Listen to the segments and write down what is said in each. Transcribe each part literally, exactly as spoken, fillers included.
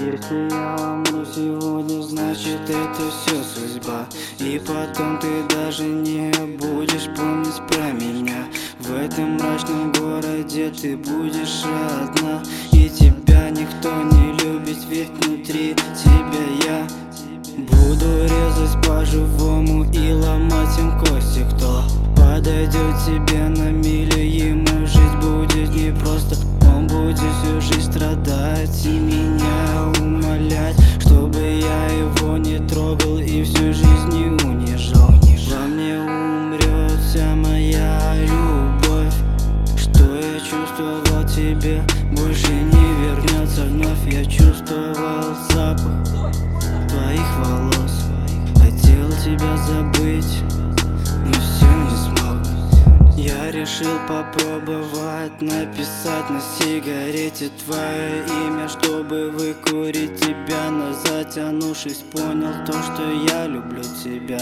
Если я умру сегодня, значит это все судьба. И потом ты даже не будешь помнить про меня. В этом мрачном городе ты будешь одна, и тебя никто не любит, ведь внутри тебя я буду резать по-живому и ломать им кости. Кто подойдет тебе на милю, ему жить будет непросто. Он будет всю жизнь страдать и меня умолять, чтобы я его не трогал и всю жизнь не унижал. Во мне умрет вся моя любовь. Что я чувствовал тебе, больше не вернется вновь. Я чувствовал запах твоих волос, хотел тебя забыть, но все не смог. Я решил попробовать написать на сигарете твое имя, чтобы выкурить тебя, но затянувшись понял то, что я люблю тебя.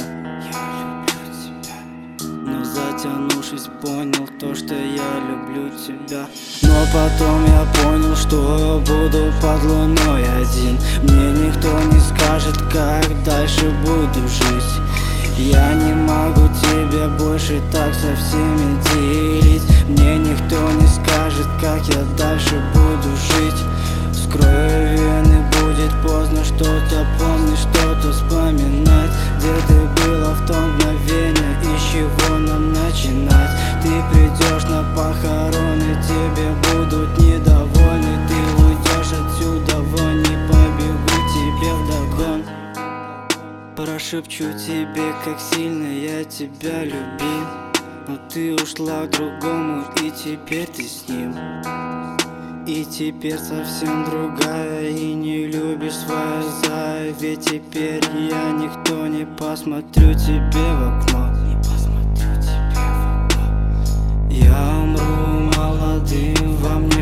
Но затянувшись понял то, что я люблю тебя. Но потом я понял, что буду под луной один. Мне никто не скажет, как дальше буду жить. Я не могу тебя больше так со всеми делить. Мне никто не скажет, как я дальше буду жить. Вскрою вены, будет поздно что-то помнить, что-то вспоминать. Где ты была в то мгновение, и с чего нам начинать? Ты придешь на похороны, тебе будут недовольны. Ты уйдешь отсюда вон, не побегу тебе вдогон. Прошепчу тебе, как сильно я тебя любил, но ты ушла к другому, и теперь ты с ним. И теперь совсем другая, и не любишь свою заю. Ведь теперь я никто, не посмотрю тебе в окно. Я умру молодым, во мне